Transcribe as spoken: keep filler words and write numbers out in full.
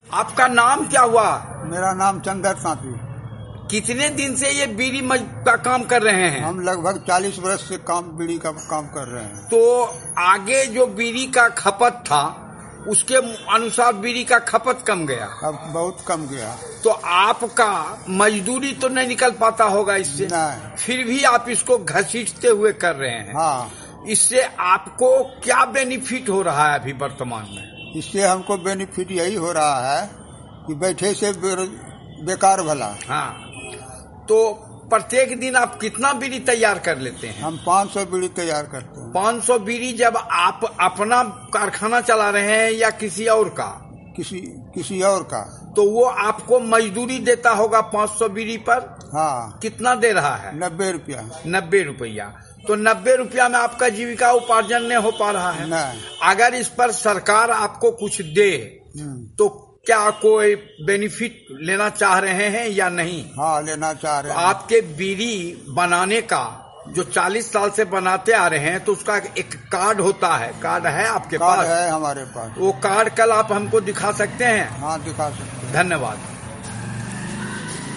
आपका नाम क्या हुआ? मेरा नाम चंदर साथी। कितने दिन से ये बीड़ी मज का काम कर रहे हैं? हम लगभग चालीस वर्ष से काम बीड़ी का काम कर रहे हैं। तो आगे जो बीड़ी का खपत था उसके अनुसार बीड़ी का खपत कम गया, अब बहुत कम गया। तो आपका मजदूरी तो नहीं निकल पाता होगा इससे? नहीं। फिर भी आप इसको घसीटते हुए कर रहे हैं। हाँ। इससे आपको क्या बेनिफिट हो रहा है अभी वर्तमान में? इससे हमको बेनिफिट यही हो रहा है कि बैठे से बेकार भला। हाँ, तो प्रत्येक दिन आप कितना बीड़ी तैयार कर लेते हैं? हम पाँच सौ बीड़ी तैयार करते हैं। पाँच सौ बीड़ी जब आप अपना कारखाना चला रहे हैं या किसी और का? किसी किसी और का। तो वो आपको मजदूरी देता होगा पाँच सौ बीड़ी पर? हाँ। कितना दे रहा है? नब्बे रुपया। नब्बे रुपया। तो नब्बे रुपया में आपका जीविका उपार्जन नहीं हो पा रहा है। नहीं। अगर इस पर सरकार आपको कुछ दे तो क्या कोई बेनिफिट लेना चाह रहे हैं या नहीं? हाँ, लेना चाह रहे हैं। आपके बीड़ी बनाने का जो चालीस साल से बनाते आ रहे हैं तो उसका एक कार्ड होता है, कार्ड है आपके पास? कार्ड है हमारे पास। वो कार्ड कल आप हमको दिखा सकते हैं? हाँ, दिखा सकते हैं। धन्यवाद।